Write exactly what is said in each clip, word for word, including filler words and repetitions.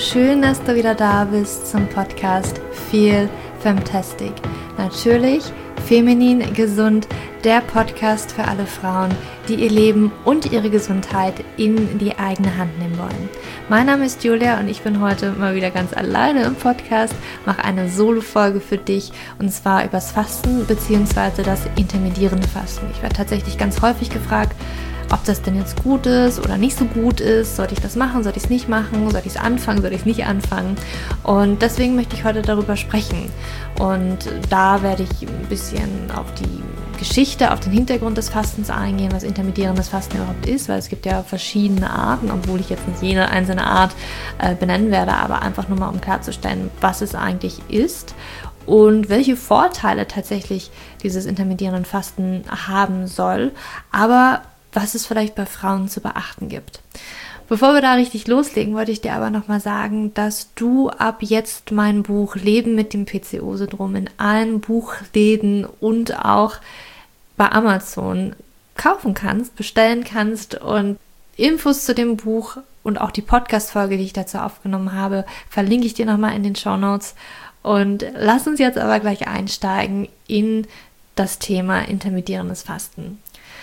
schön, dass du wieder da bist zum Podcast Feel Femtastic. Natürlich feminin gesund, der Podcast für alle Frauen, die ihr Leben und ihre Gesundheit in die eigene Hand nehmen wollen. Mein Name ist Julia und ich bin heute mal wieder ganz alleine im Podcast, mache eine Solo-Folge für dich und zwar übers Fasten bzw. das intermittierende Fasten. Ich werde tatsächlich ganz häufig gefragt, ob das denn jetzt gut ist oder nicht so gut ist. Sollte ich das machen, sollte ich es nicht machen, sollte ich es anfangen, sollte ich es nicht anfangen. Und deswegen möchte ich heute darüber sprechen. Und da werde ich ein bisschen auf die Geschichte, auf den Hintergrund des Fastens eingehen, was intermittierendes Fasten überhaupt ist, weil es gibt ja verschiedene Arten, obwohl ich jetzt nicht jede einzelne Art äh, benennen werde, aber einfach nur mal, um klarzustellen, was es eigentlich ist und welche Vorteile tatsächlich dieses intermittierende Fasten haben soll, aber was es vielleicht bei Frauen zu beachten gibt. Bevor wir da richtig loslegen, wollte ich dir aber nochmal sagen, dass du ab jetzt mein Buch Leben mit dem P C O-Syndrom in allen Buchläden und auch bei Amazon kaufen kannst, bestellen kannst, und Infos zu dem Buch und auch die Podcast-Folge, die ich dazu aufgenommen habe, verlinke ich dir nochmal in den Shownotes. Und lass uns jetzt aber gleich einsteigen in das Thema intermittierendes Fasten.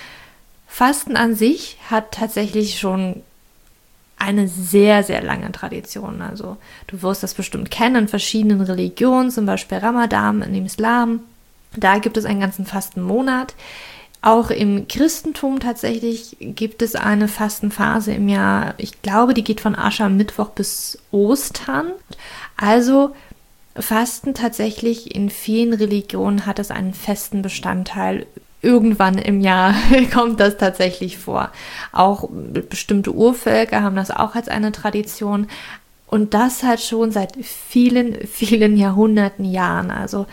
Fasten an sich hat tatsächlich schon eine sehr, sehr lange Tradition. Also du wirst das bestimmt kennen in verschiedenen Religionen, zum Beispiel Ramadan im Islam. Da gibt es einen ganzen Fastenmonat. Auch im Christentum tatsächlich gibt es eine Fastenphase im Jahr, ich glaube, die geht von Aschermittwoch bis Ostern. Also Fasten tatsächlich in vielen Religionen hat es einen festen Bestandteil. Irgendwann im Jahr kommt das tatsächlich vor. Auch bestimmte Urvölker haben das auch als eine Tradition. Und das halt schon seit vielen, vielen Jahrhunderten Jahren. Also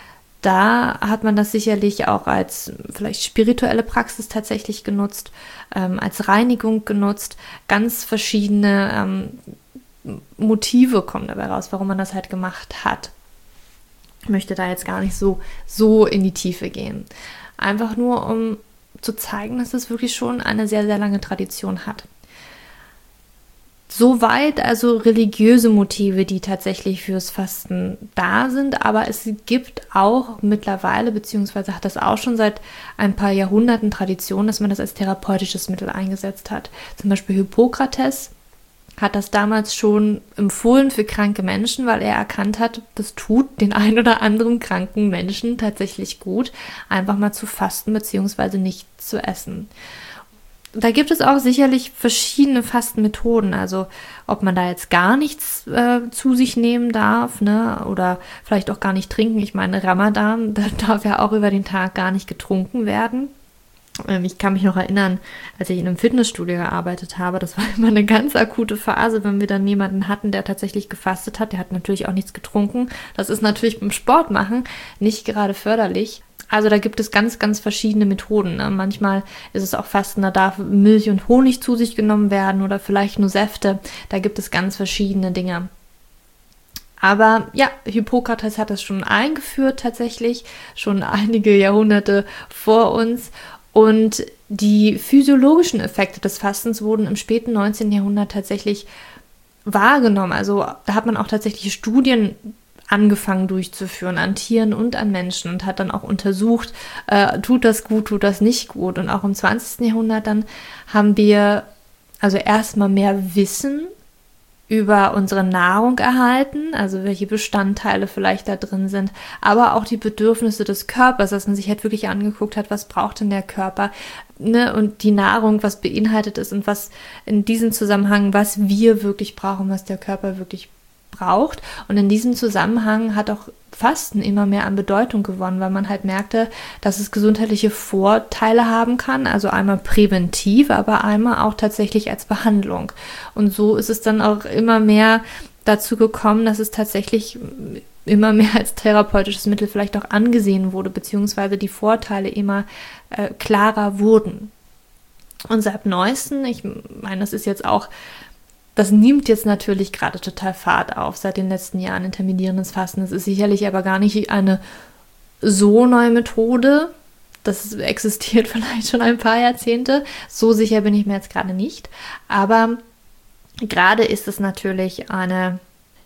da hat man das sicherlich auch als vielleicht spirituelle Praxis tatsächlich genutzt, ähm, als Reinigung genutzt. Ganz verschiedene ähm, Motive kommen dabei raus, warum man das halt gemacht hat. Ich möchte da jetzt gar nicht so, so in die Tiefe gehen. Einfach nur, um zu zeigen, dass es wirklich schon eine sehr, sehr lange Tradition hat. Soweit also religiöse Motive, die tatsächlich fürs Fasten da sind, aber es gibt auch mittlerweile, beziehungsweise hat das auch schon seit ein paar Jahrhunderten Tradition, dass man das als therapeutisches Mittel eingesetzt hat. Zum Beispiel Hippokrates hat das damals schon empfohlen für kranke Menschen, weil er erkannt hat, das tut den ein oder anderen kranken Menschen tatsächlich gut, einfach mal zu fasten bzw. nicht zu essen. Da gibt es auch sicherlich verschiedene Fastenmethoden, also ob man da jetzt gar nichts äh, zu sich nehmen darf, ne, oder vielleicht auch gar nicht trinken. Ich meine, Ramadan, da darf ja auch über den Tag gar nicht getrunken werden. Ich kann mich noch erinnern, als ich in einem Fitnessstudio gearbeitet habe, das war immer eine ganz akute Phase, wenn wir dann jemanden hatten, der tatsächlich gefastet hat. Der hat natürlich auch nichts getrunken. Das ist natürlich beim Sport machen nicht gerade förderlich. Also da gibt es ganz, ganz verschiedene Methoden. Ne? Manchmal ist es auch Fasten, da darf Milch und Honig zu sich genommen werden oder vielleicht nur Säfte. Da gibt es ganz verschiedene Dinge. Aber ja, Hippokrates hat das schon eingeführt tatsächlich, schon einige Jahrhunderte vor uns. Und die physiologischen Effekte des Fastens wurden im späten neunzehnten Jahrhundert tatsächlich wahrgenommen. Also da hat man auch tatsächlich Studien angefangen durchzuführen an Tieren und an Menschen und hat dann auch untersucht, äh, tut das gut, tut das nicht gut. Und auch im zwanzigsten Jahrhundert dann haben wir also erstmal mehr Wissen über unsere Nahrung erhalten, also welche Bestandteile vielleicht da drin sind, aber auch die Bedürfnisse des Körpers, dass man sich halt wirklich angeguckt hat, was braucht denn der Körper, ne, und die Nahrung, was beinhaltet ist und was in diesem Zusammenhang, was wir wirklich brauchen, was der Körper wirklich braucht. Und in diesem Zusammenhang hat auch Fasten immer mehr an Bedeutung gewonnen, weil man halt merkte, dass es gesundheitliche Vorteile haben kann, also einmal präventiv, aber einmal auch tatsächlich als Behandlung. Und so ist es dann auch immer mehr dazu gekommen, dass es tatsächlich immer mehr als therapeutisches Mittel vielleicht auch angesehen wurde, beziehungsweise die Vorteile immer äh, klarer wurden. Und seit neuesten, ich meine, das ist jetzt auch Das nimmt jetzt natürlich gerade total Fahrt auf seit den letzten Jahren, intermittierendes Fasten. Das ist sicherlich aber gar nicht eine so neue Methode. Das existiert vielleicht schon ein paar Jahrzehnte. So sicher bin ich mir jetzt gerade nicht. Aber gerade ist es natürlich eine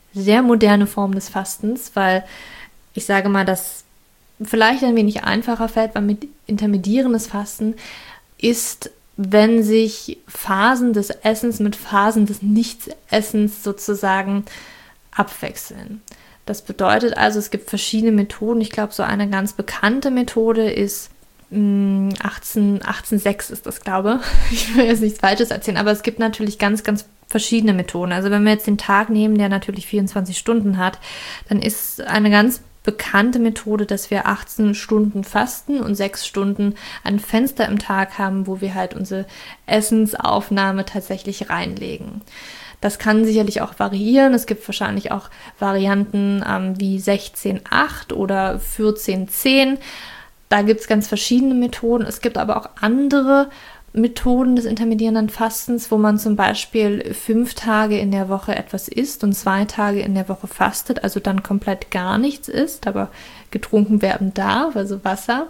sehr moderne Form des Fastens, weil ich sage mal, dass vielleicht ein wenig einfacher fällt, weil mit intermittierendes Fasten ist, wenn sich Phasen des Essens mit Phasen des Nichtsessens sozusagen abwechseln. Das bedeutet also, es gibt verschiedene Methoden. Ich glaube, so eine ganz bekannte Methode ist mh, achtzehn, achtzehn sechs ist das, glaube ich. Ich will jetzt nichts Falsches erzählen, aber es gibt natürlich ganz, ganz verschiedene Methoden. Also wenn wir jetzt den Tag nehmen, der natürlich vierundzwanzig Stunden hat, dann ist eine ganz bekannte Methode, dass wir achtzehn Stunden fasten und sechs Stunden ein Fenster im Tag haben, wo wir halt unsere Essensaufnahme tatsächlich reinlegen. Das kann sicherlich auch variieren. Es gibt wahrscheinlich auch Varianten ähm, wie sechzehn acht oder vierzehn zehn. Da gibt es ganz verschiedene Methoden. Es gibt aber auch andere Methoden des intermittierenden Fastens, wo man zum Beispiel fünf Tage in der Woche etwas isst und zwei Tage in der Woche fastet, also dann komplett gar nichts isst, aber getrunken werden darf, also Wasser,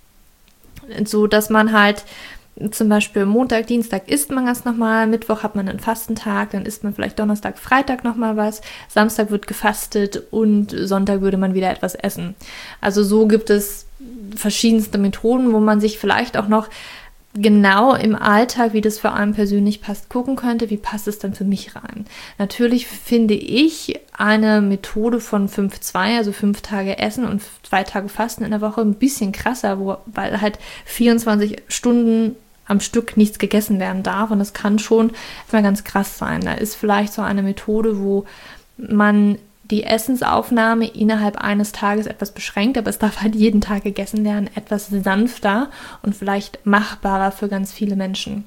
so dass man halt zum Beispiel Montag, Dienstag isst man ganz normal, Mittwoch hat man einen Fastentag, dann isst man vielleicht Donnerstag, Freitag nochmal was, Samstag wird gefastet und Sonntag würde man wieder etwas essen. Also so gibt es verschiedenste Methoden, wo man sich vielleicht auch noch genau im Alltag, wie das für einen persönlich passt, gucken könnte, wie passt es dann für mich rein. Natürlich finde ich eine Methode von fünf zwei, also fünf Tage Essen und zwei Tage Fasten in der Woche ein bisschen krasser, wo, weil halt vierundzwanzig Stunden am Stück nichts gegessen werden darf und das kann schon mal ganz krass sein. Da ist vielleicht so eine Methode, wo man die Essensaufnahme innerhalb eines Tages etwas beschränkt, aber es darf halt jeden Tag gegessen werden, etwas sanfter und vielleicht machbarer für ganz viele Menschen.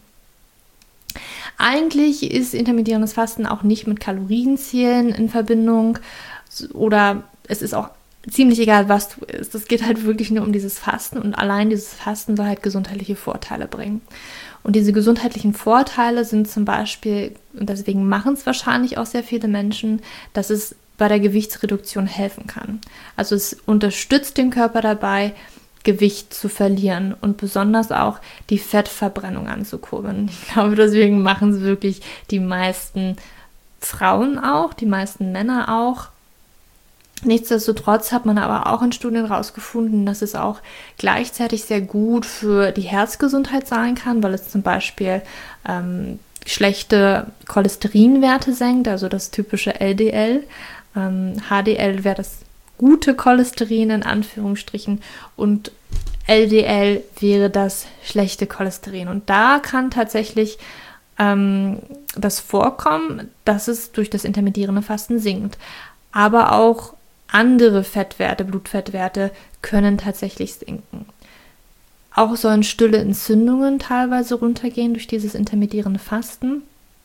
Eigentlich ist intermittierendes Fasten auch nicht mit Kalorienzielen in Verbindung oder es ist auch ziemlich egal, was du isst. Es geht halt wirklich nur um dieses Fasten und allein dieses Fasten soll halt gesundheitliche Vorteile bringen. Und diese gesundheitlichen Vorteile sind zum Beispiel, und deswegen machen es wahrscheinlich auch sehr viele Menschen, dass es bei der Gewichtsreduktion helfen kann. Also es unterstützt den Körper dabei, Gewicht zu verlieren und besonders auch die Fettverbrennung anzukurbeln. Ich glaube, deswegen machen es wirklich die meisten Frauen auch, die meisten Männer auch. Nichtsdestotrotz hat man aber auch in Studien herausgefunden, dass es auch gleichzeitig sehr gut für die Herzgesundheit sein kann, weil es zum Beispiel ähm, schlechte Cholesterinwerte senkt, also das typische L D L. Ähm, H D L wäre das gute Cholesterin in Anführungsstrichen und L D L wäre das schlechte Cholesterin. Und da kann tatsächlich ähm, das vorkommen, dass es durch das intermittierende Fasten sinkt. Aber auch andere Fettwerte, Blutfettwerte können tatsächlich sinken. Auch sollen stille Entzündungen teilweise runtergehen durch dieses intermittierende Fasten.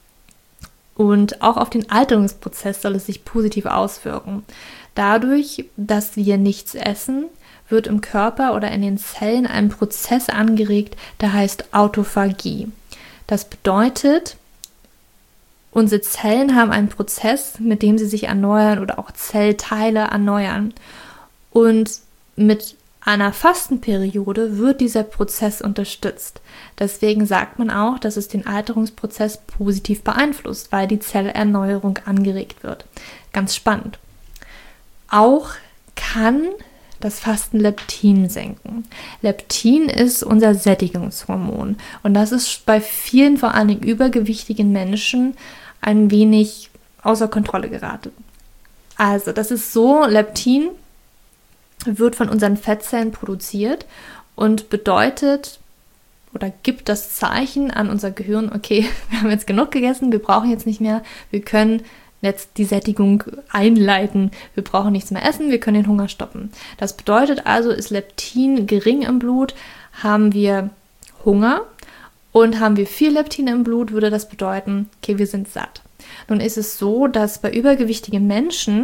Und auch auf den Alterungsprozess soll es sich positiv auswirken. Dadurch, dass wir nichts essen, wird im Körper oder in den Zellen ein Prozess angeregt, der heißt Autophagie. Das bedeutet, unsere Zellen haben einen Prozess, mit dem sie sich erneuern oder auch Zellteile erneuern. Und mit einer Fastenperiode wird dieser Prozess unterstützt. Deswegen sagt man auch, dass es den Alterungsprozess positiv beeinflusst, weil die Zellerneuerung angeregt wird. Ganz spannend. Auch kann das Fasten Leptin senken. Leptin ist unser Sättigungshormon und das ist bei vielen, vor allem übergewichtigen Menschen, ein wenig außer Kontrolle geraten. Also das ist so, Leptin wird von unseren Fettzellen produziert und bedeutet oder gibt das Zeichen an unser Gehirn, okay, wir haben jetzt genug gegessen, wir brauchen jetzt nicht mehr, wir können jetzt die Sättigung einleiten, wir brauchen nichts mehr essen, wir können den Hunger stoppen. Das bedeutet also, ist Leptin gering im Blut, haben wir Hunger und haben wir viel Leptin im Blut, würde das bedeuten, okay, wir sind satt. Nun ist es so, dass bei übergewichtigen Menschen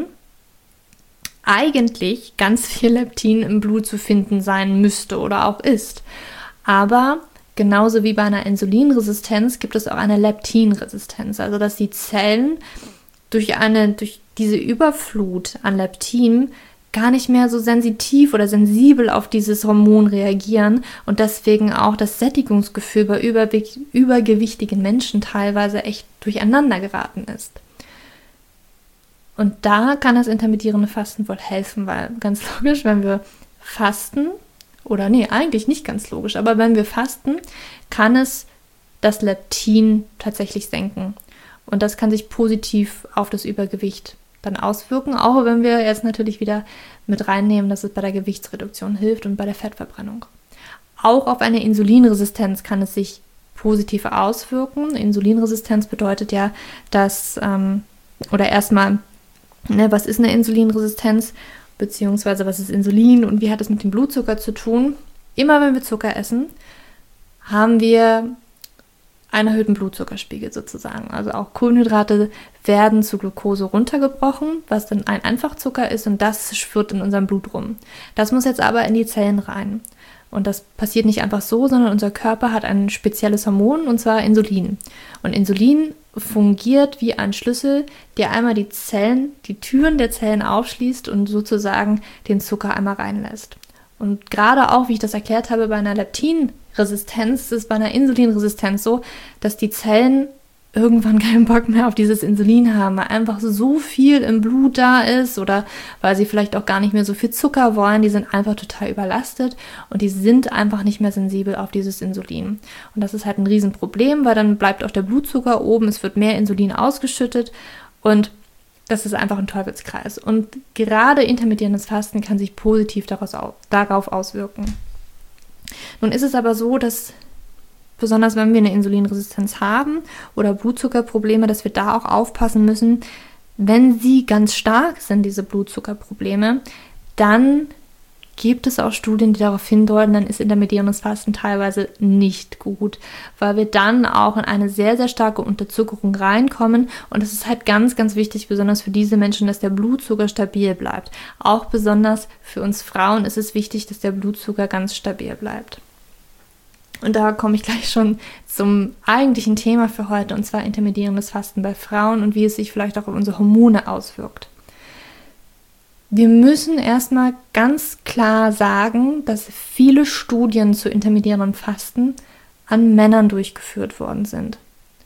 eigentlich ganz viel Leptin im Blut zu finden sein müsste oder auch ist. Aber genauso wie bei einer Insulinresistenz gibt es auch eine Leptinresistenz, also dass die Zellen durch eine durch diese Überflut an Leptin gar nicht mehr so sensitiv oder sensibel auf dieses Hormon reagieren und deswegen auch das Sättigungsgefühl bei überbe- übergewichtigen Menschen teilweise echt durcheinander geraten ist. Und da kann das intermittierende Fasten wohl helfen, weil ganz logisch, wenn wir fasten, oder nee, eigentlich nicht ganz logisch, aber wenn wir fasten, kann es das Leptin tatsächlich senken. Und das kann sich positiv auf das Übergewicht dann auswirken, auch wenn wir jetzt natürlich wieder mit reinnehmen, dass es bei der Gewichtsreduktion hilft und bei der Fettverbrennung. Auch auf eine Insulinresistenz kann es sich positiv auswirken. Insulinresistenz bedeutet ja, dass, ähm, oder erstmal, ne, was ist eine Insulinresistenz, beziehungsweise was ist Insulin und wie hat es mit dem Blutzucker zu tun? Immer wenn wir Zucker essen, haben wir einen erhöhten Blutzuckerspiegel sozusagen. Also auch Kohlenhydrate werden zu Glucose runtergebrochen, was dann ein Einfachzucker ist und das schwirrt in unserem Blut rum. Das muss jetzt aber in die Zellen rein. Und das passiert nicht einfach so, sondern unser Körper hat ein spezielles Hormon, und zwar Insulin. Und Insulin fungiert wie ein Schlüssel, der einmal die Zellen, die Türen der Zellen aufschließt und sozusagen den Zucker einmal reinlässt. Und gerade auch, wie ich das erklärt habe, bei einer Leptinresistenz ist es bei einer Insulinresistenz so, dass die Zellen irgendwann keinen Bock mehr auf dieses Insulin haben, weil einfach so viel im Blut da ist oder weil sie vielleicht auch gar nicht mehr so viel Zucker wollen. Die sind einfach total überlastet und die sind einfach nicht mehr sensibel auf dieses Insulin. Und das ist halt ein Riesenproblem, weil dann bleibt auch der Blutzucker oben, es wird mehr Insulin ausgeschüttet und das ist einfach ein Teufelskreis. Und gerade intermittierendes Fasten kann sich positiv daraus, darauf auswirken. Nun ist es aber so, dass besonders wenn wir eine Insulinresistenz haben oder Blutzuckerprobleme, dass wir da auch aufpassen müssen, wenn sie ganz stark sind, diese Blutzuckerprobleme, dann gibt es auch Studien, die darauf hindeuten, dann ist intermittierendes Fasten teilweise nicht gut, weil wir dann auch in eine sehr, sehr starke Unterzuckerung reinkommen und es ist halt ganz, ganz wichtig, besonders für diese Menschen, dass der Blutzucker stabil bleibt. Auch besonders für uns Frauen ist es wichtig, dass der Blutzucker ganz stabil bleibt. Und da komme ich gleich schon zum eigentlichen Thema für heute, und zwar intermittierendes Fasten bei Frauen und wie es sich vielleicht auch auf unsere Hormone auswirkt. Wir müssen erstmal ganz klar sagen, dass viele Studien zu intermittierendem Fasten an Männern durchgeführt worden sind.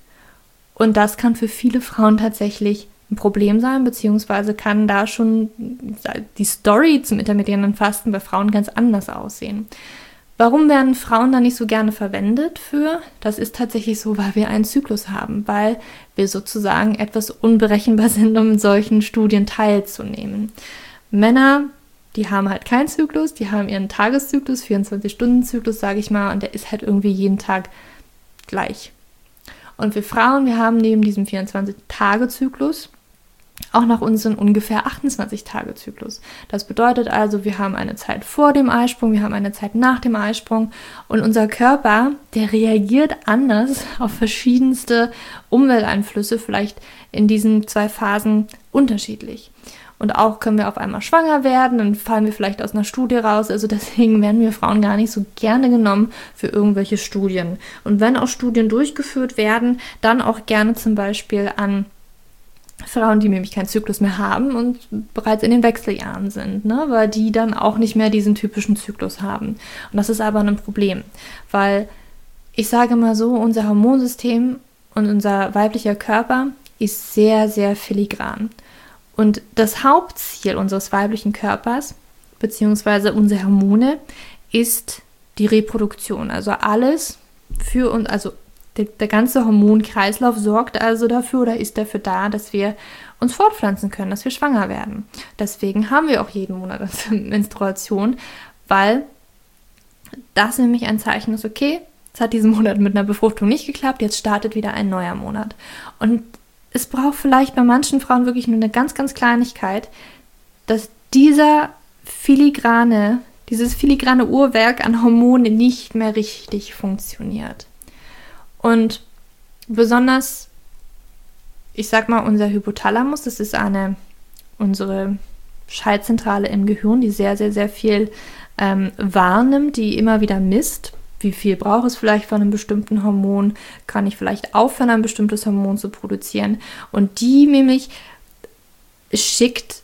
Und das kann für viele Frauen tatsächlich ein Problem sein, beziehungsweise kann da schon die Story zum intermittierenden Fasten bei Frauen ganz anders aussehen. Warum werden Frauen da nicht so gerne verwendet für? Das ist tatsächlich so, weil wir einen Zyklus haben, weil wir sozusagen etwas unberechenbar sind, um in solchen Studien teilzunehmen. Männer, die haben halt keinen Zyklus, die haben ihren Tageszyklus, vierundzwanzig-Stunden-Zyklus, sage ich mal, und der ist halt irgendwie jeden Tag gleich. Und wir Frauen, wir haben neben diesem vierundzwanzig-Tage-Zyklus auch noch unseren ungefähr achtundzwanzig-Tage-Zyklus. Das bedeutet also, wir haben eine Zeit vor dem Eisprung, wir haben eine Zeit nach dem Eisprung und unser Körper, der reagiert anders auf verschiedenste Umwelteinflüsse, vielleicht in diesen zwei Phasen unterschiedlich. Und auch können wir auf einmal schwanger werden, dann fallen wir vielleicht aus einer Studie raus. Also deswegen werden wir Frauen gar nicht so gerne genommen für irgendwelche Studien. Und wenn auch Studien durchgeführt werden, dann auch gerne zum Beispiel an Frauen, die nämlich keinen Zyklus mehr haben und bereits in den Wechseljahren sind, ne? Weil die dann auch nicht mehr diesen typischen Zyklus haben. Und das ist aber ein Problem, weil ich sage mal so, unser Hormonsystem und unser weiblicher Körper ist sehr, sehr filigran. Und das Hauptziel unseres weiblichen Körpers, beziehungsweise unsere Hormone, ist die Reproduktion. Also alles für uns, also der, der ganze Hormonkreislauf sorgt also dafür oder ist dafür da, dass wir uns fortpflanzen können, dass wir schwanger werden. Deswegen haben wir auch jeden Monat eine Menstruation, weil das nämlich ein Zeichen ist, okay, es hat diesen Monat mit einer Befruchtung nicht geklappt, jetzt startet wieder ein neuer Monat. Und es braucht vielleicht bei manchen Frauen wirklich nur eine ganz, ganz Kleinigkeit, dass dieser filigrane, dieses filigrane Uhrwerk an Hormonen nicht mehr richtig funktioniert. Und besonders, ich sag mal, unser Hypothalamus, das ist eine, unsere Schaltzentrale im Gehirn, die sehr, sehr, sehr viel ähm, wahrnimmt, die immer wieder misst, wie viel braucht es vielleicht von einem bestimmten Hormon, kann ich vielleicht aufhören, ein bestimmtes Hormon zu produzieren. Und die nämlich schickt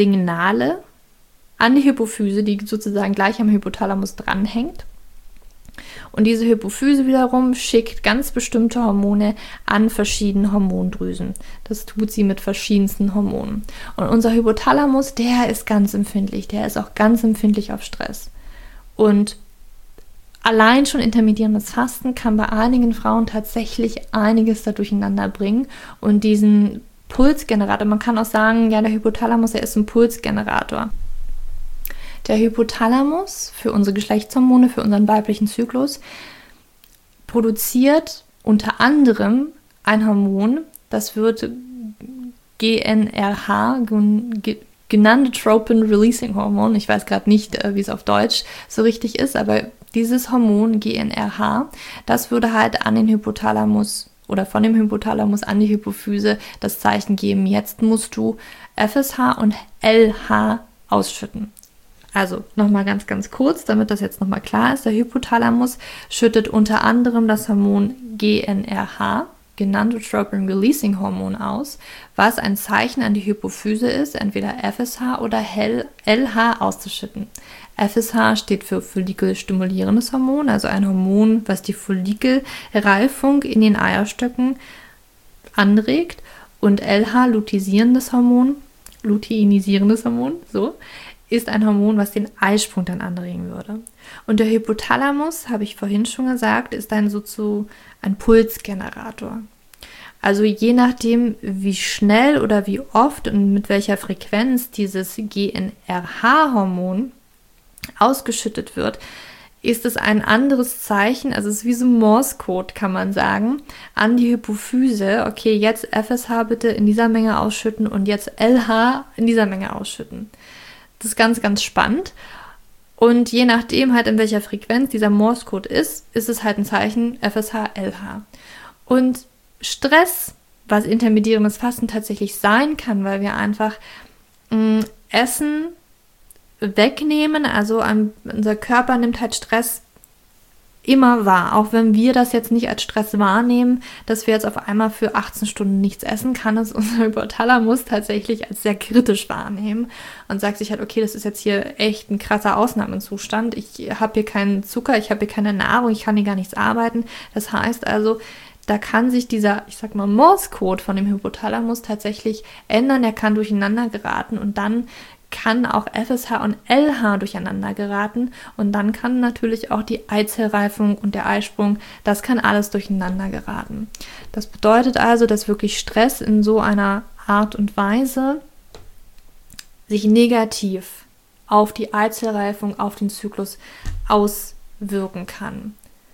Signale an die Hypophyse, die sozusagen gleich am Hypothalamus dranhängt. Und diese Hypophyse wiederum schickt ganz bestimmte Hormone an verschiedene Hormondrüsen. Das tut sie mit verschiedensten Hormonen. Und unser Hypothalamus, der ist ganz empfindlich. Der ist auch ganz empfindlich auf Stress. Und allein schon intermittierendes Fasten kann bei einigen Frauen tatsächlich einiges da durcheinander bringen. Und diesen Pulsgenerator, man kann auch sagen, ja, der Hypothalamus, der ist ein Pulsgenerator. Der Hypothalamus für unsere Geschlechtshormone, für unseren weiblichen Zyklus, produziert unter anderem ein Hormon, das wird G N R H, Gonadotropin Releasing Hormon. Ich weiß gerade nicht, wie es auf Deutsch so richtig ist, aber dieses Hormon G N R H, das würde halt an den Hypothalamus oder von dem Hypothalamus an die Hypophyse das Zeichen geben, jetzt musst du F S H und L H ausschütten. Also nochmal ganz, ganz kurz, damit das jetzt nochmal klar ist. Der Hypothalamus schüttet unter anderem das Hormon G N R H, Gonadotropin Releasing Hormon, aus, was ein Zeichen an die Hypophyse ist, entweder F S H oder L H auszuschütten. F S H steht für follikelstimulierendes Hormon, also ein Hormon, was die Follikelreifung in den Eierstöcken anregt, und L H, luteinisierendes Hormon, luteinisierendes Hormon, so, ist ein Hormon, was den Eisprung dann anregen würde. Und der Hypothalamus, habe ich vorhin schon gesagt, ist ein sozusagen ein Pulsgenerator. Also je nachdem, wie schnell oder wie oft und mit welcher Frequenz dieses G N R H-Hormon ausgeschüttet wird, ist es ein anderes Zeichen, also es ist wie so ein Morse-Code, kann man sagen, an die Hypophyse. Okay, jetzt F S H bitte in dieser Menge ausschütten und jetzt L H in dieser Menge ausschütten. Das ist ganz, ganz spannend. Und je nachdem halt, in welcher Frequenz dieser Morse-Code ist, ist es halt ein Zeichen F S H, L H. Und Stress, was intermittierendes Fasten tatsächlich sein kann, weil wir einfach mh, Essen wegnehmen, also an, unser Körper nimmt halt Stress immer wahr, auch wenn wir das jetzt nicht als Stress wahrnehmen, dass wir jetzt auf einmal für achtzehn Stunden nichts essen, kann es unser Hypothalamus tatsächlich als sehr kritisch wahrnehmen und sagt sich halt, okay, das ist jetzt hier echt ein krasser Ausnahmezustand, ich habe hier keinen Zucker, ich habe hier keine Nahrung, ich kann hier gar nichts arbeiten. Das heißt also, da kann sich dieser, ich sag mal, Morse-Code von dem Hypothalamus tatsächlich ändern, der kann durcheinander geraten und dann kann auch F S H und L H durcheinander geraten und dann kann natürlich auch die Eizellreifung und der Eisprung, das kann alles durcheinander geraten. Das bedeutet also, dass wirklich Stress in so einer Art und Weise sich negativ auf die Eizellreifung, auf den Zyklus auswirken kann.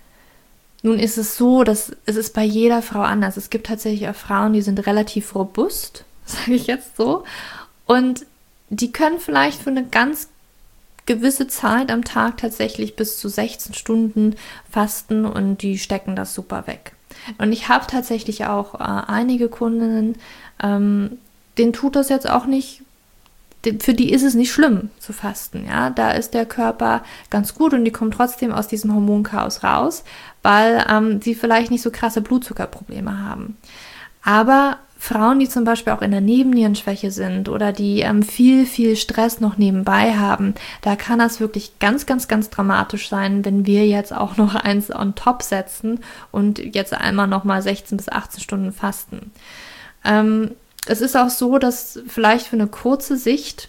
Nun ist es so, dass es ist bei jeder Frau anders. Es gibt tatsächlich auch Frauen, die sind relativ robust, sage ich jetzt so, und die können vielleicht für eine ganz gewisse Zeit am Tag tatsächlich bis zu sechzehn Stunden fasten und die stecken das super weg. Und ich habe tatsächlich auch äh, einige Kundinnen, ähm, denen tut das jetzt auch nicht, für die ist es nicht schlimm zu fasten. Ja? Da ist der Körper ganz gut und die kommen trotzdem aus diesem Hormonchaos raus, weil ähm, sie vielleicht nicht so krasse Blutzuckerprobleme haben. Aber Frauen, die zum Beispiel auch in der Nebennierenschwäche sind oder die ähm, viel, viel Stress noch nebenbei haben, da kann das wirklich ganz, ganz, ganz dramatisch sein, wenn wir jetzt auch noch eins on top setzen und jetzt einmal nochmal sechzehn bis achtzehn Stunden fasten. Ähm, es ist auch so, dass vielleicht für eine kurze Sicht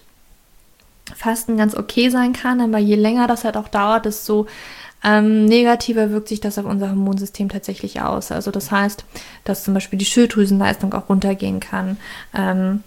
Fasten ganz okay sein kann, aber je länger das halt auch dauert, desto Ähm, negativer wirkt sich das auf unser Hormonsystem tatsächlich aus. Also das heißt, dass zum Beispiel die Schilddrüsenleistung auch runtergehen kann ähm,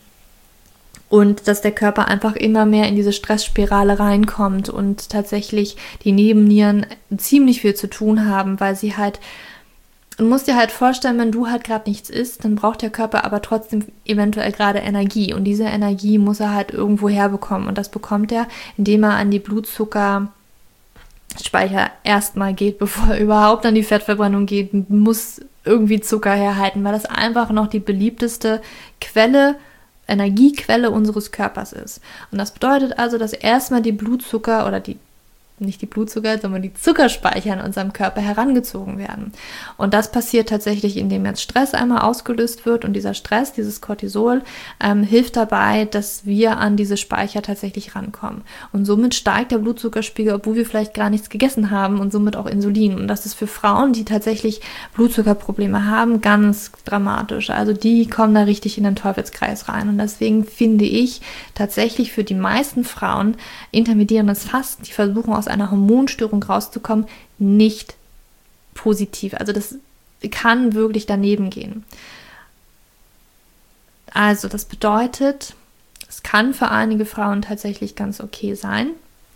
und dass der Körper einfach immer mehr in diese Stressspirale reinkommt und tatsächlich die Nebennieren ziemlich viel zu tun haben, weil sie halt, du musst dir halt vorstellen, wenn du halt gerade nichts isst, dann braucht der Körper aber trotzdem eventuell gerade Energie und diese Energie muss er halt irgendwo herbekommen und das bekommt er, indem er an die Blutzucker Speicher erstmal geht, bevor er überhaupt an die Fettverbrennung geht, muss irgendwie Zucker herhalten, weil das einfach noch die beliebteste Quelle, Energiequelle unseres Körpers ist. Und das bedeutet also, dass erstmal die Blutzucker oder die nicht die Blutzucker, sondern die Zuckerspeicher in unserem Körper herangezogen werden. Und das passiert tatsächlich, indem jetzt Stress einmal ausgelöst wird und dieser Stress, dieses Cortisol, ähm, hilft dabei, dass wir an diese Speicher tatsächlich rankommen. Und somit steigt der Blutzuckerspiegel, obwohl wir vielleicht gar nichts gegessen haben und somit auch Insulin. Und das ist für Frauen, die tatsächlich Blutzuckerprobleme haben, ganz dramatisch. Also die kommen da richtig in den Teufelskreis rein. Und deswegen finde ich tatsächlich für die meisten Frauen intermittierendes Fasten, die versuchen aus einer Hormonstörung rauszukommen, nicht positiv. Also das kann wirklich daneben gehen. Also das bedeutet, es kann für einige Frauen tatsächlich ganz okay sein,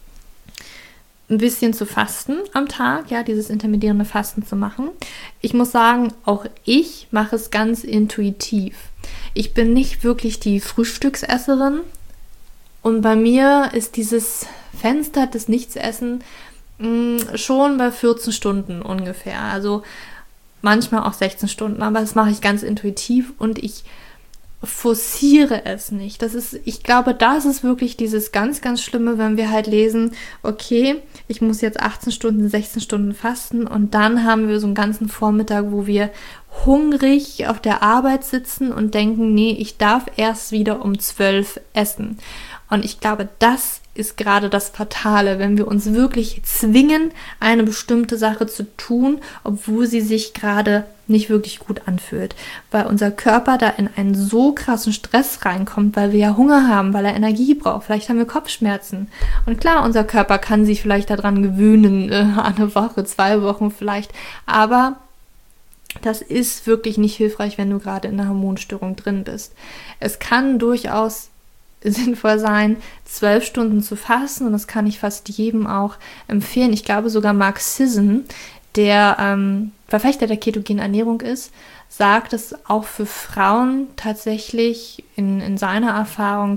ein bisschen zu fasten am Tag, ja, dieses intermittierende Fasten zu machen. Ich muss sagen, auch ich mache es ganz intuitiv. Ich bin nicht wirklich die Frühstücksesserin und bei mir ist dieses Fenster des Nichtsessen mh, schon bei vierzehn Stunden ungefähr. Also manchmal auch sechzehn Stunden, aber das mache ich ganz intuitiv und ich forciere es nicht. Das ist, ich glaube, das ist wirklich dieses ganz, ganz Schlimme, wenn wir halt lesen, okay, ich muss jetzt achtzehn Stunden, sechzehn Stunden fasten und dann haben wir so einen ganzen Vormittag, wo wir hungrig auf der Arbeit sitzen und denken, nee, ich darf erst wieder um zwölf essen. Und ich glaube, das ist gerade das Fatale, wenn wir uns wirklich zwingen, eine bestimmte Sache zu tun, obwohl sie sich gerade nicht wirklich gut anfühlt. Weil unser Körper da in einen so krassen Stress reinkommt, weil wir ja Hunger haben, weil er Energie braucht. Vielleicht haben wir Kopfschmerzen. Und klar, unser Körper kann sich vielleicht daran gewöhnen, äh, eine Woche, zwei Wochen vielleicht. Aber das ist wirklich nicht hilfreich, wenn du gerade in einer Hormonstörung drin bist. Es kann durchaus sinnvoll sein, zwölf Stunden zu fasten und das kann ich fast jedem auch empfehlen. Ich glaube sogar Mark Sisson, der ähm, Verfechter der ketogenen Ernährung ist, sagt, dass auch für Frauen tatsächlich in, in seiner Erfahrung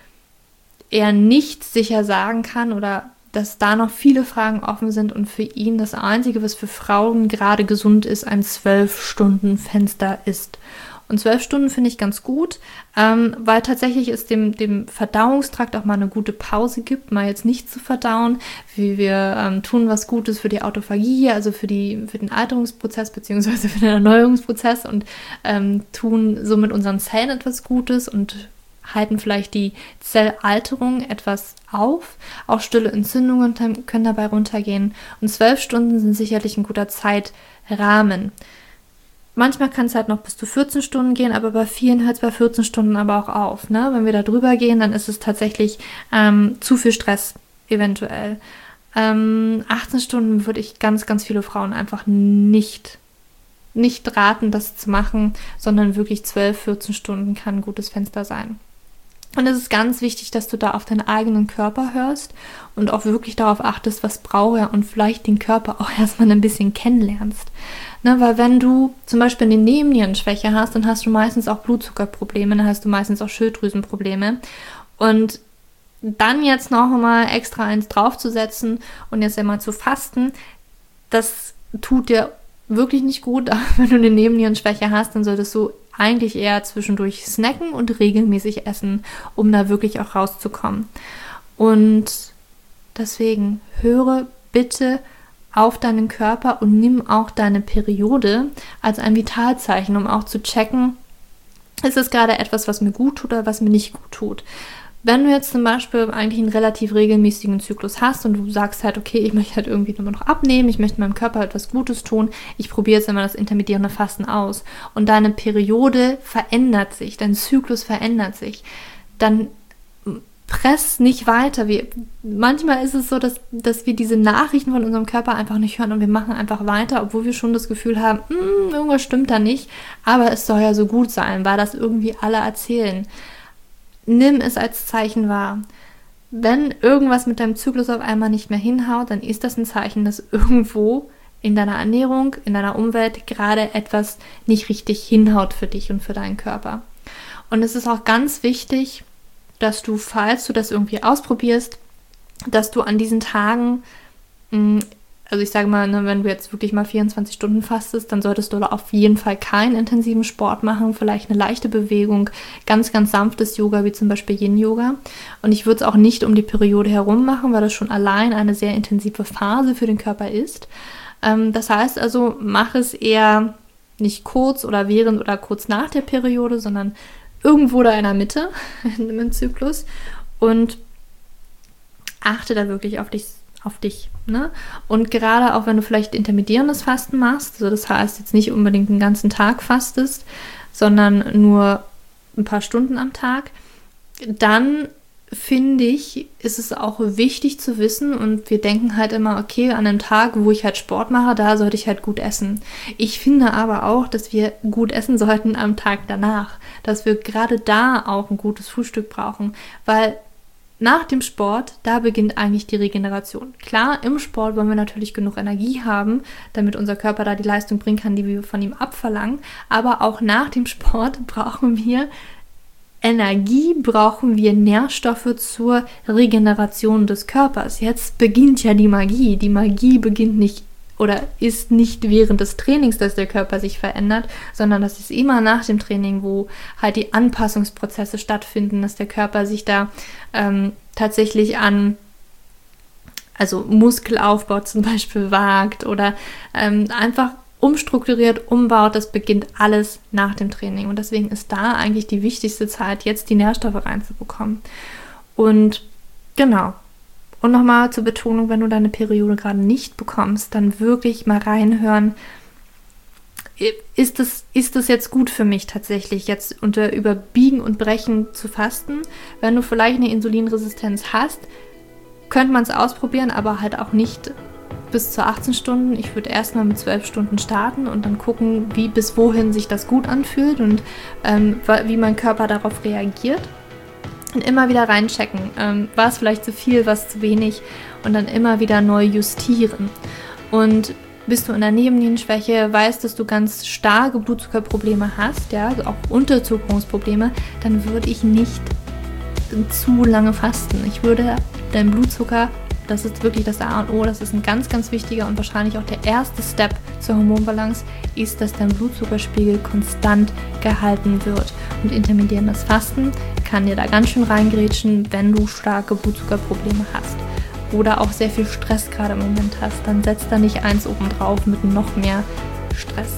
er nicht sicher sagen kann oder dass da noch viele Fragen offen sind und für ihn das Einzige, was für Frauen gerade gesund ist, ein zwölf Stunden Fenster ist. Und zwölf Stunden finde ich ganz gut, ähm, weil tatsächlich es dem, dem Verdauungstrakt auch mal eine gute Pause gibt, mal jetzt nicht zu verdauen, wie wir ähm, tun was Gutes für die Autophagie, also für, die, für den Alterungsprozess beziehungsweise für den Erneuerungsprozess und ähm, tun somit unseren Zellen etwas Gutes und halten vielleicht die Zellalterung etwas auf. Auch stille Entzündungen können dabei runtergehen. Und zwölf Stunden sind sicherlich ein guter Zeitrahmen. Manchmal kann es halt noch bis zu vierzehn Stunden gehen, aber bei vielen hört es bei vierzehn Stunden aber auch auf. Ne? Wenn wir da drüber gehen, dann ist es tatsächlich ähm, zu viel Stress eventuell. Ähm, achtzehn Stunden würde ich ganz, ganz viele Frauen einfach nicht, nicht raten, das zu machen, sondern wirklich zwölf, vierzehn Stunden kann ein gutes Fenster sein. Und es ist ganz wichtig, dass du da auf deinen eigenen Körper hörst und auch wirklich darauf achtest, was braucht er und vielleicht den Körper auch erstmal ein bisschen kennenlernst. Ne, weil wenn du zum Beispiel eine Nebennierenschwäche hast, dann hast du meistens auch Blutzuckerprobleme, dann hast du meistens auch Schilddrüsenprobleme. Und dann jetzt noch mal extra eins draufzusetzen und jetzt einmal zu fasten, das tut dir wirklich nicht gut. Wenn du eine Nebennierenschwäche hast, dann solltest du eigentlich eher zwischendurch snacken und regelmäßig essen, um da wirklich auch rauszukommen. Und deswegen höre bitte auf deinen Körper und nimm auch deine Periode als ein Vitalzeichen, um auch zu checken, ist es gerade etwas, was mir gut tut oder was mir nicht gut tut. Wenn du jetzt zum Beispiel eigentlich einen relativ regelmäßigen Zyklus hast und du sagst halt, okay, ich möchte halt irgendwie nur noch abnehmen, ich möchte meinem Körper etwas Gutes tun, ich probiere jetzt immer das intermittierende Fasten aus und deine Periode verändert sich, dein Zyklus verändert sich, dann press nicht weiter. Wir, manchmal ist es so, dass, dass wir diese Nachrichten von unserem Körper einfach nicht hören und wir machen einfach weiter, obwohl wir schon das Gefühl haben, irgendwas stimmt da nicht, aber es soll ja so gut sein, weil das irgendwie alle erzählen. Nimm es als Zeichen wahr. Wenn irgendwas mit deinem Zyklus auf einmal nicht mehr hinhaut, dann ist das ein Zeichen, dass irgendwo in deiner Ernährung, in deiner Umwelt gerade etwas nicht richtig hinhaut für dich und für deinen Körper. Und es ist auch ganz wichtig, dass du, falls du das irgendwie ausprobierst, dass du an diesen Tagen mh, also ich sage mal, ne, wenn du jetzt wirklich mal vierundzwanzig Stunden fastest, dann solltest du auf jeden Fall keinen intensiven Sport machen, vielleicht eine leichte Bewegung, ganz, ganz sanftes Yoga, wie zum Beispiel Yin-Yoga. Und ich würde es auch nicht um die Periode herum machen, weil das schon allein eine sehr intensive Phase für den Körper ist. Ähm, das heißt also, mach es eher nicht kurz oder während oder kurz nach der Periode, sondern irgendwo da in der Mitte im Zyklus und achte da wirklich auf dich auf dich, ne? Und gerade auch wenn du vielleicht intermittierendes Fasten machst, also das heißt jetzt nicht unbedingt den ganzen Tag fastest, sondern nur ein paar Stunden am Tag, dann finde ich, ist es auch wichtig zu wissen, und wir denken halt immer, okay, an einem Tag, wo ich halt Sport mache, da sollte ich halt gut essen. Ich finde aber auch, dass wir gut essen sollten am Tag danach, dass wir gerade da auch ein gutes Frühstück brauchen, weil nach dem Sport, da beginnt eigentlich die Regeneration. Klar, im Sport wollen wir natürlich genug Energie haben, damit unser Körper da die Leistung bringen kann, die wir von ihm abverlangen. Aber auch nach dem Sport brauchen wir Energie, brauchen wir Nährstoffe zur Regeneration des Körpers. Jetzt beginnt ja die Magie. Die Magie beginnt nicht oder ist nicht während des Trainings, dass der Körper sich verändert, sondern das ist immer nach dem Training, wo halt die Anpassungsprozesse stattfinden, dass der Körper sich da ähm, tatsächlich an, also Muskelaufbau zum Beispiel wagt oder ähm, einfach umstrukturiert, umbaut. Das beginnt alles nach dem Training und deswegen ist da eigentlich die wichtigste Zeit, jetzt die Nährstoffe reinzubekommen. Und genau. Und nochmal zur Betonung, wenn du deine Periode gerade nicht bekommst, dann wirklich mal reinhören, ist das, ist das jetzt gut für mich tatsächlich, jetzt unter Überbiegen und Brechen zu fasten? Wenn du vielleicht eine Insulinresistenz hast, könnte man es ausprobieren, aber halt auch nicht bis zu achtzehn Stunden. Ich würde erstmal mit zwölf Stunden starten und dann gucken, wie bis wohin sich das gut anfühlt und ähm, wie mein Körper darauf reagiert. Und immer wieder reinchecken, ähm, war es vielleicht zu viel, war es zu wenig und dann immer wieder neu justieren. Und bist du in der Nebennierenschwäche, weißt, dass du ganz starke Blutzuckerprobleme hast, ja, also auch Unterzuckerungsprobleme, dann würde ich nicht zu lange fasten. Ich würde deinen Blutzucker, das ist wirklich das A und O, das ist ein ganz, ganz wichtiger und wahrscheinlich auch der erste Step zur Hormonbalance, ist, dass dein Blutzuckerspiegel konstant gehalten wird. Und intermittierendes Fasten kann dir da ganz schön reingrätschen, wenn du starke Blutzuckerprobleme hast oder auch sehr viel Stress gerade im Moment hast. Dann setz da nicht eins oben drauf mit noch mehr Stress.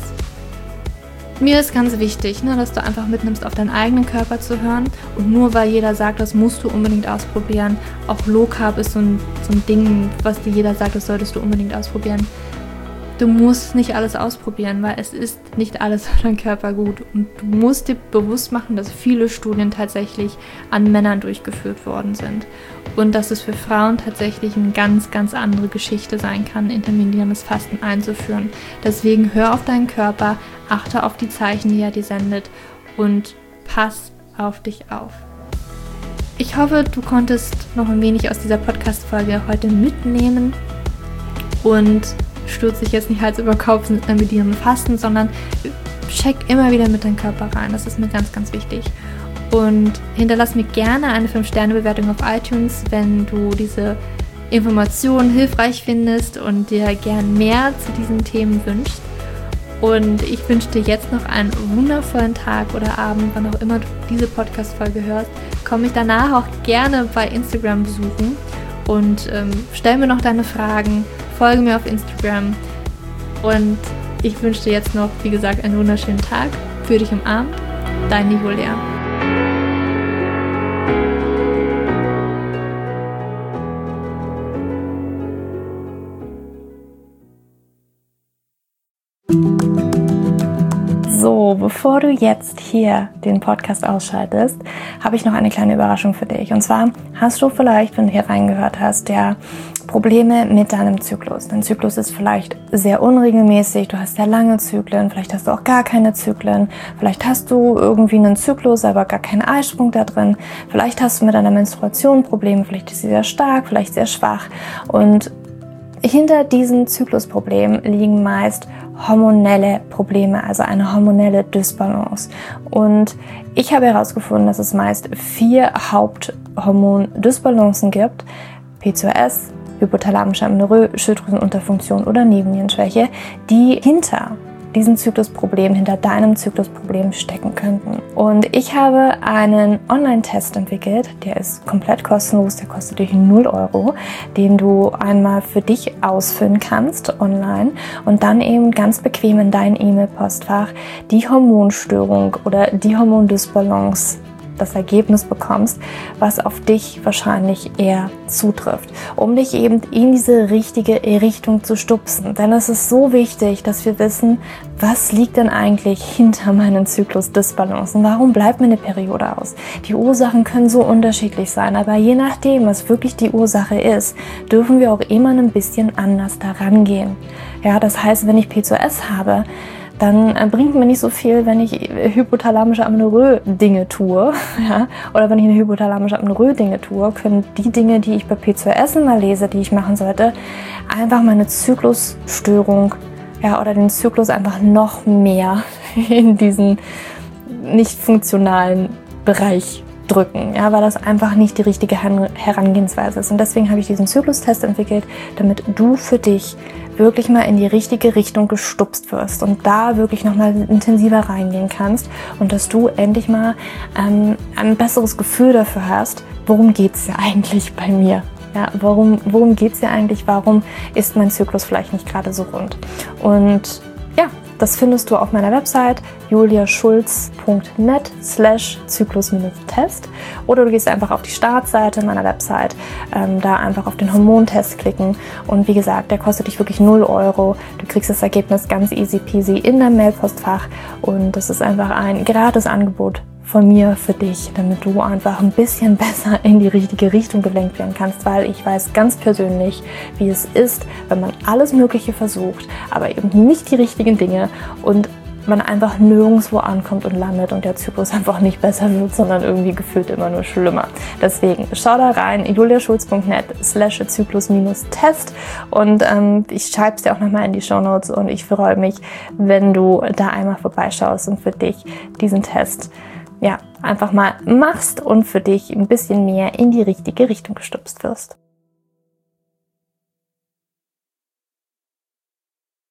Mir ist ganz wichtig, ne, dass du einfach mitnimmst, auf deinen eigenen Körper zu hören. Und nur weil jeder sagt, das musst du unbedingt ausprobieren, auch Low Carb ist so ein, so ein Ding, was dir jeder sagt, das solltest du unbedingt ausprobieren. Du musst nicht alles ausprobieren, weil es ist nicht alles für deinen Körper gut. Und du musst dir bewusst machen, dass viele Studien tatsächlich an Männern durchgeführt worden sind. Und dass es für Frauen tatsächlich eine ganz, ganz andere Geschichte sein kann, intermittierendes Fasten einzuführen. Deswegen hör auf deinen Körper, achte auf die Zeichen, die er dir sendet und pass auf dich auf. Ich hoffe, du konntest noch ein wenig aus dieser Podcast-Folge heute mitnehmen und stürze dich jetzt nicht Hals über Kopf mit intermittierendem Fasten, sondern check immer wieder mit deinem Körper rein. Das ist mir ganz, ganz wichtig. Und hinterlass mir gerne eine fünf Sterne Bewertung auf iTunes, wenn du diese Informationen hilfreich findest und dir gern mehr zu diesen Themen wünschst. Und ich wünsche dir jetzt noch einen wundervollen Tag oder Abend, wann auch immer du diese Podcast-Folge hörst. Komm mich danach auch gerne bei Instagram besuchen und ähm, stell mir noch deine Fragen. Folge mir auf Instagram und ich wünsche dir jetzt noch, wie gesagt, einen wunderschönen Tag. Für dich umarmt, dein Julia. So, bevor du jetzt hier den Podcast ausschaltest, habe ich noch eine kleine Überraschung für dich. Und zwar hast du vielleicht, wenn du hier reingehört hast, ja Probleme mit deinem Zyklus. Dein Zyklus ist vielleicht sehr unregelmäßig, du hast sehr lange Zyklen, vielleicht hast du auch gar keine Zyklen, vielleicht hast du irgendwie einen Zyklus, aber gar keinen Eisprung da drin, vielleicht hast du mit deiner Menstruation Probleme, vielleicht ist sie sehr stark, vielleicht sehr schwach und hinter diesen Zyklusproblemen liegen meist hormonelle Probleme, also eine hormonelle Dysbalance. Und ich habe herausgefunden, dass es meist vier Haupthormondysbalancen gibt: P C O S, hypothalamische Amenorrhoe, Schilddrüsenunterfunktion oder Nebennierenschwäche, die hinter diesem Zyklusproblem, hinter deinem Zyklusproblem stecken könnten. Und ich habe einen Online-Test entwickelt, der ist komplett kostenlos, der kostet dich null Euro, den du einmal für dich ausfüllen kannst online und dann eben ganz bequem in dein E-Mail-Postfach die Hormonstörung oder die Hormondysbalance, das Ergebnis bekommst, was auf dich wahrscheinlich eher zutrifft, um dich eben in diese richtige Richtung zu stupsen. Denn es ist so wichtig, dass wir wissen, was liegt denn eigentlich hinter meinen Zyklusdysbalancen? Warum bleibt mir eine Periode aus? Die Ursachen können so unterschiedlich sein, aber je nachdem, was wirklich die Ursache ist, dürfen wir auch immer ein bisschen anders daran gehen. Ja, das heißt, wenn ich P C O S habe, dann bringt mir nicht so viel, wenn ich hypothalamische Amenorrhoe Dinge tue, ja, oder wenn ich eine hypothalamische Amenorrhoe Dinge tue, können die Dinge, die ich bei P C O S immer lese, die ich machen sollte, einfach meine Zyklusstörung, ja, oder den Zyklus einfach noch mehr in diesen nicht funktionalen Bereich drücken, ja, weil das einfach nicht die richtige Herangehensweise ist. Und deswegen habe ich diesen Zyklustest entwickelt, damit du für dich wirklich mal in die richtige Richtung gestupst wirst und da wirklich nochmal intensiver reingehen kannst und dass du endlich mal ähm, ein besseres Gefühl dafür hast, worum geht es ja eigentlich bei mir? Ja, warum, worum geht es ja eigentlich? Warum ist mein Zyklus vielleicht nicht gerade so rund? Und ja, das findest du auf meiner Website juliaschulz punkt net slash zyklus-test oder du gehst einfach auf die Startseite meiner Website, ähm, da einfach auf den Hormontest klicken und wie gesagt, der kostet dich wirklich null Euro. Du kriegst das Ergebnis ganz easy peasy in deinem Mailpostfach und das ist einfach ein gratis Angebot von mir für dich, damit du einfach ein bisschen besser in die richtige Richtung gelenkt werden kannst, weil ich weiß ganz persönlich, wie es ist, wenn man alles Mögliche versucht, aber eben nicht die richtigen Dinge und man einfach nirgendwo ankommt und landet und der Zyklus einfach nicht besser wird, sondern irgendwie gefühlt immer nur schlimmer. Deswegen schau da rein, juliaschulz punkt net slash zyklus-test und ähm, ich schreibe es dir auch nochmal in die Shownotes und ich freue mich, wenn du da einmal vorbeischaust und für dich diesen Test ja, einfach mal machst und für dich ein bisschen mehr in die richtige Richtung gestupst wirst.